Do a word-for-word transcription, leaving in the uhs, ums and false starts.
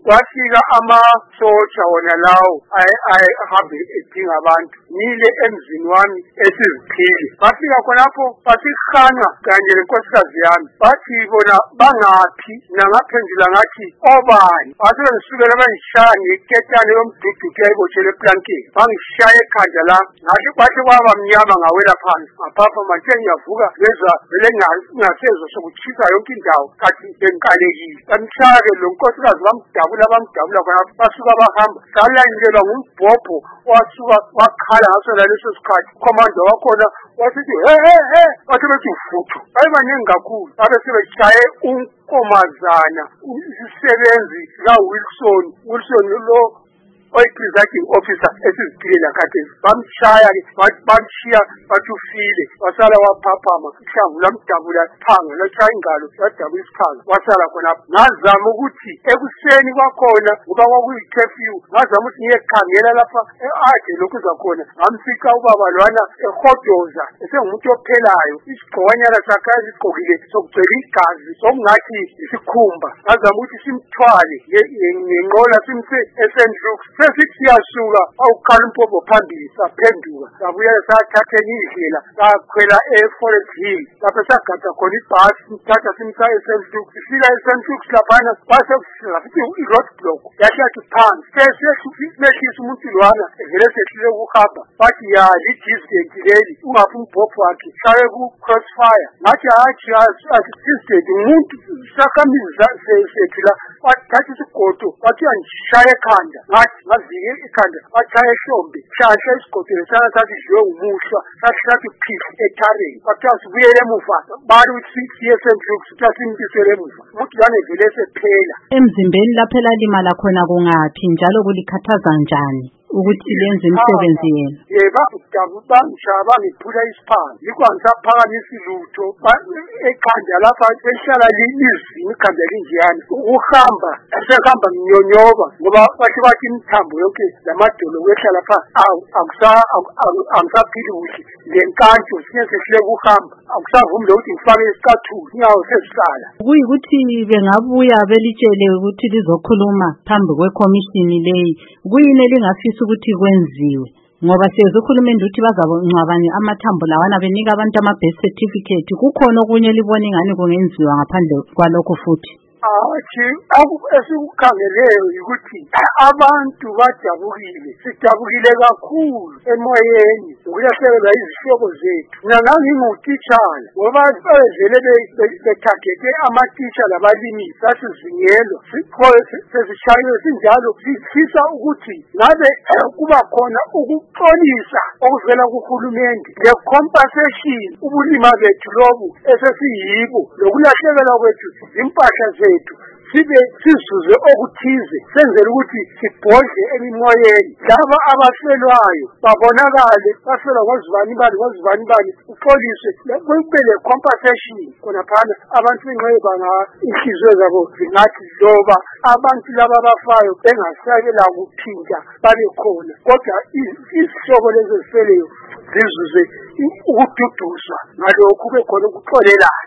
kwafika amasotsha wona lawo ahambe edinga abantu nile emzini wami esiziphile. Bafika khonapho basihanga kanye lenkosikazi yami bathi bona bangaphi, nangaphendula ngathi obani. Bathi ngisukela bangishaya ngeketane yomdududu eyayibotshele eplankeni, bangishaya ekhanda la ngathi bathi kwaba mnyama ngawela phansi ngaphapha manje ngiyavuka ngezwa vele ngasezwe sokutshisa yonke indawo kathi bengikalekile. Bamshaya lo nkosikazi bamdabula bamdabula khona basuka bahamba salandelwa ngumbhobho wasuka wakhala ngaso laleso sikhathi. Komanda wakhona wasithi he he he bathi bethi ufuthu bayibaningi kakhulu babe sebeshaye unkomazana isisebenzi la Wilson Wilson lo oyi-presiding officer esiziphilela kade bamshaya bamshiya bathi ufile wasala waphaphama ihlamvu lamdabula phanga lashaya ingalo ladabula isiphanga wasala khonapho. Ngazama ukuthi ekuseni kwakhona ngoba kwakuyi-curfew ngazama ukuthi ngiyekhangela lapha ade lokhu zakhona ngamfica ubaba lwana ehodoza esengumuntu ophelayo, isigqokanyana sakhe asigqokile sokugcwele igazi sokungathi isikhumba. Ngazama ukuthi simthwale ngenqola simse e-Saint Luke's. Sesithi siyasuka awukhala umpombo phambili saphenduka sabuya sathatha indlela sakhwela e-Forest Hill lapho sagada khona ibhasi sithatha simsa e-Saint Luke's. Sifika e-Saint Luke's laphana base futhi i-road block yashathi phansi sesehlisa umuntu lwana evele sehlile ukuhamba bathi ya li-distant leli ungaphi umbhobho wakhe shaye ku-crossfire. Ngathi hatshi assistant umuntu sakhamizi sethu la wathatha isigodo wathi angishaya ekhanda ngathi ngazike ikhanda wathaya ehlombe shasha isigodo lesana sathi dliwe umuhlwa sathi phifi ethareni bathiwa sibuyele emuva bari ukuthi siye e-Saint Luke's sasimbisele emuva umuntu lwana evele esephela. Emzimbeni lapho elalimala khona kungaphi njalo kulikhathaza njani ukuthi lenze imisebenzi yena? Yeba udabu bangishaya bangiphula isiphanga yikho angisaphakamisa ilutho ekhanda lapha ehlala lizini ikhanda linjeyana ukuhamba sehamba nginyonyoba ngoba bathi bathi imithambo yonke lamadolo kwehlala pha angisaphili kuhle lenkantsho sinesehlule ukuhamba akusavumi ukuthi ngifake isicathulo inyawo sezisala. Kuyikuthi bengabuya belitshele ukuthi lizokhuluma phambi kwekhomishini leyi kuyini elingafisa ukuthi kwenziwe ngoba siyeza ukhulumeni ukuthi bazabongcwabanye amathambo lawana benika abantu ama-birth certificate, kukhona okunye libona ingani kungenziwa ngaphandle kwalokho futhi? Athi esikukhangeleyo ukuthi abantu bajabukile, sijabukile kakhulu emoyeni ukulahlekelwa izihlobo zethu. Mina ngangingutitshala ngoba bevele bethagethe amatitsha labalimi sasizingelwa sesishaywe sinjalo sifisa ukuthi ngabe kuba khona ukuxolisa okuvela kuhulumende le-compensation ubulima bethu lobu esesiyibo lokulahlekelwa kwethu impahla zethu sibe sizuze okuthize senzele ukuthi sibhodle emimoyeni laba abafelwayo babonakale bafelwa ngozibani bani ngozibani bani uxoliswe kube le-compensation khona phana abantu benqeba inhliziyo zabo zingathi loba abantu laba abafayo bengasakela ukuphinda babe khona kodwa izihlobo lezi ezifeleyo zizuze ukududuzwa ngalokhu bekhona ukuxolelana.